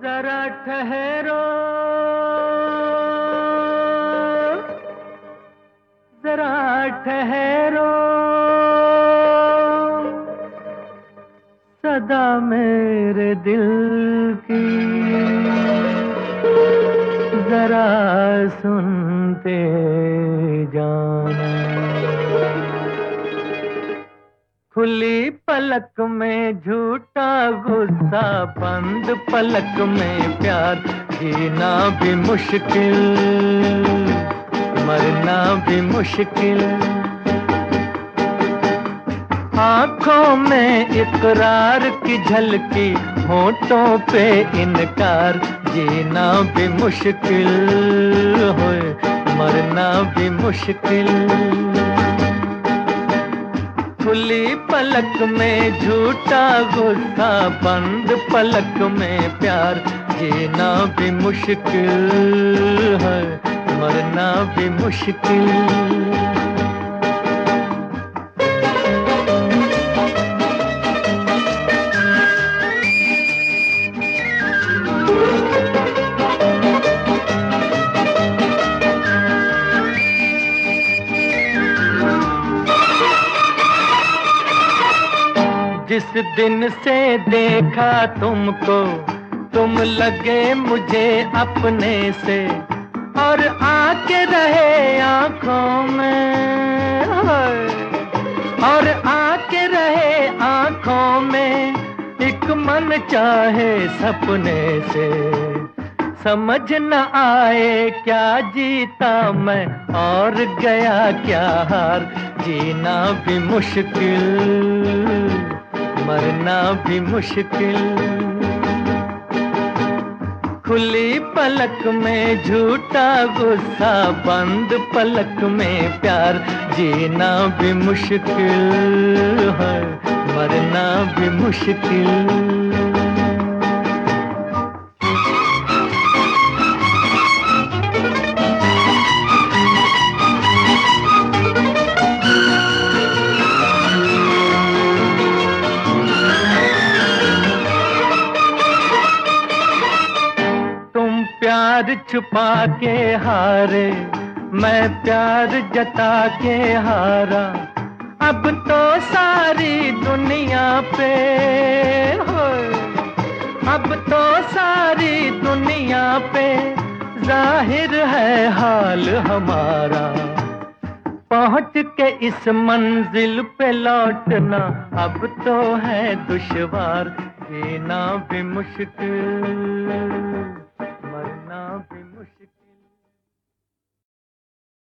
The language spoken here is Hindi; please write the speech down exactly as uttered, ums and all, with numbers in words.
जरा ठहरो, जरा ठहरो, सदा मेरे दिल की जरा सुनते जाना। खुली पलक में झूठा गुस्सा, बंद पलक में प्यार, जीना भी मुश्किल, मरना भी मुश्किल। आँखों में इकरार की झलकी, होठों पे इनकार, जीना भी मुश्किल, होए मरना भी मुश्किल। खुली पलक में झूठा गुस्सा, बंद पलक में प्यार, जीना भी मुश्किल है, मरना भी मुश्किल। जिस दिन से देखा तुमको, तुम लगे मुझे अपने से, और आके रहे आँखों में, और आके रहे आँखों में, एक मन चाहे सपने से। समझ न आए क्या जीता मैं और गया क्या हार, जीना भी मुश्किल, मरना भी मुश्किल। खुली पलक में झूठा गुस्सा, बंद पलक में प्यार, जीना भी मुश्किल है, मरना भी मुश्किल। प्यार छुपा के हारे, मैं प्यार जता के हारा, अब तो सारी दुनिया पे हो, अब तो सारी दुनिया पे जाहिर है हाल हमारा। पहुंच के इस मंजिल पे लौटना अब तो है दुश्वार, जीना भी मुश्किल, मरना भी